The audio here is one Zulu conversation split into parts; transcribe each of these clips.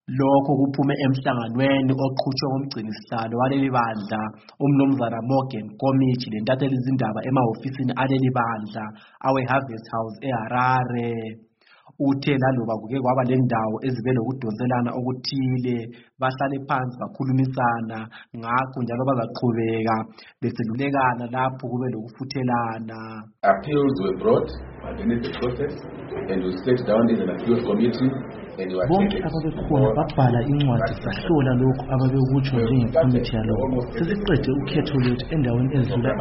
Lokho kuphume emhlanganweni oqhutshwe ngumgcinisihlalo waleli bandla umnumzana Morgan Komichi lentatheli izindaba emahhofisini aleli bandla awe-Harvest House eHarare. Uthe laloba kuke kwaba lendawo ezibe lokudonselana okuthile bahlale phansi bakhulumisana ngakho njalo bazaqhubeka beselulekana lapho kube lokufuthelana. Appeals were brought beneath the process and we sat down in an appeals committee. Bonke ababekhona babhala incwadi sahlola lokhu ababekutsho njengekhomithi yalokho. Sesiqede ukhetho lwethu endaweni ezidlula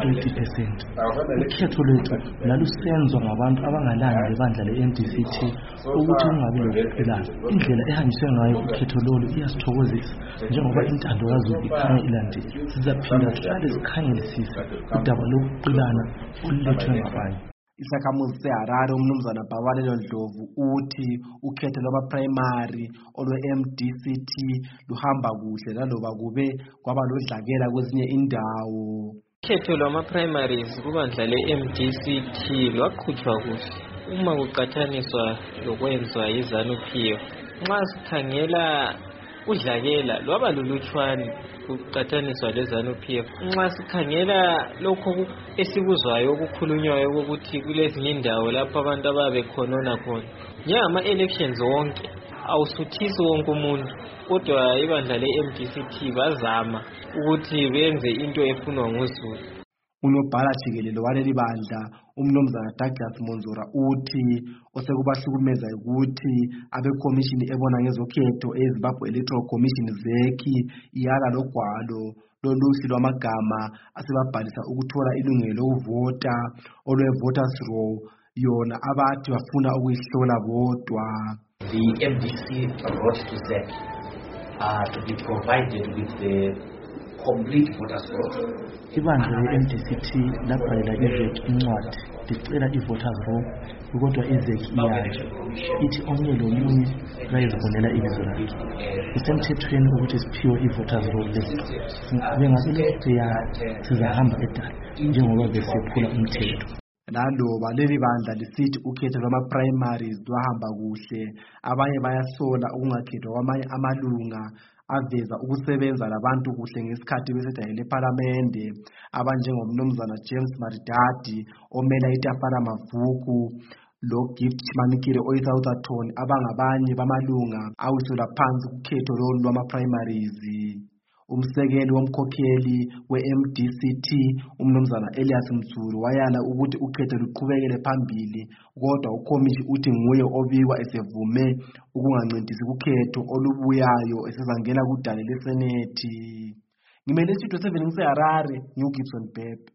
80%. Ukhetho lwethu lalusenzwa ngabantu abangalani lebandla le-MDCT ukuthi kungabi lokuqhelana. Indlela ehanjiswe ngayo ukhetho lolu iyasithokozisa njengoba intando kaZulu ikhanya ilandile. Sizaphinda sihlale sikhangelisise udaba lokuqhelana olulethwe ngabanye. Isakhamuzi seHarare umnumzana Babalelo Ndlovu uthi ukhetho lwama-primary olwe-MDCT luhamba kuhle laloba kube kwaba lodlakela kwezinye indawo. Ukhetho lwama-primaries kubandla le-MDCT lwaqhutshwa kuhle uma kuqathaniswa lokwenzwa yiZANU-PF. Nxa sikhangela udlakela lwaba lulutshwane kuqathaniswa leZANU-PF. Nxa sikhangela lokho esikuzwayo okukhulunywayo ukuthi kulezinye indawo lapho abantu ababekhonona khona njengama-elections wonke awusuthisi wonke umuntu, kodwa ibandla le-MDCT bazama ukuthi benze into efunwa nguZulu. Unobhala jikelele waleli bandla umnumzana Douglas Monzora uthi osekubahlukumeza ukuthi abekhomishini ebona ngezokhetho eZimbabwe Electoral Commission ZEC iyala logwalo loluhlu lwamagama asebabhalisa ukuthola ilungelo lokuvota olwe-voters roll yona abathi bafuna ukuyihlola bodwa. The MDC wrote to ZEC to be provided with the complete voters roll. Ibandla le-MDCT labhalela iZEC incwadi licela i-voters roll kodwa iZEC iyala ithi omunye lomunye bayizibonela ibizo lakhe. Kusemthethweni ukuthi siphiwe i-voters roll list. Bengabe sizahamba edala njengoba besephula umthetho. Laloba leli bandla lisithi ukhetho lwama-primaries lwahamba kuhle, abanye bayasola ukungakhethwa kwamanye amalunga aveza ukusebenza labantu kuhle ngesikhathi besedayile ePhalamende abanjengomnumzana James Maridadi omela iTafana Mavuku lo Gift Chimanikire oyiSouthampton abangabanye bamalunga awiselwa phansi kukhetho lolu lwama-primaries. Umsekeli womkhokheli we-MDCT umnumzana Elias Mzulu wayala ukuthi ukhetho luqhubekele phambili, kodwa ukhomishi uthi nguye obikwa esevume ukungancintisi ukhetho olubuyayo esezangena kudale lesenethi. Ngimele isitho 7 ngiseHarare, ngiuGibson Bhebhe.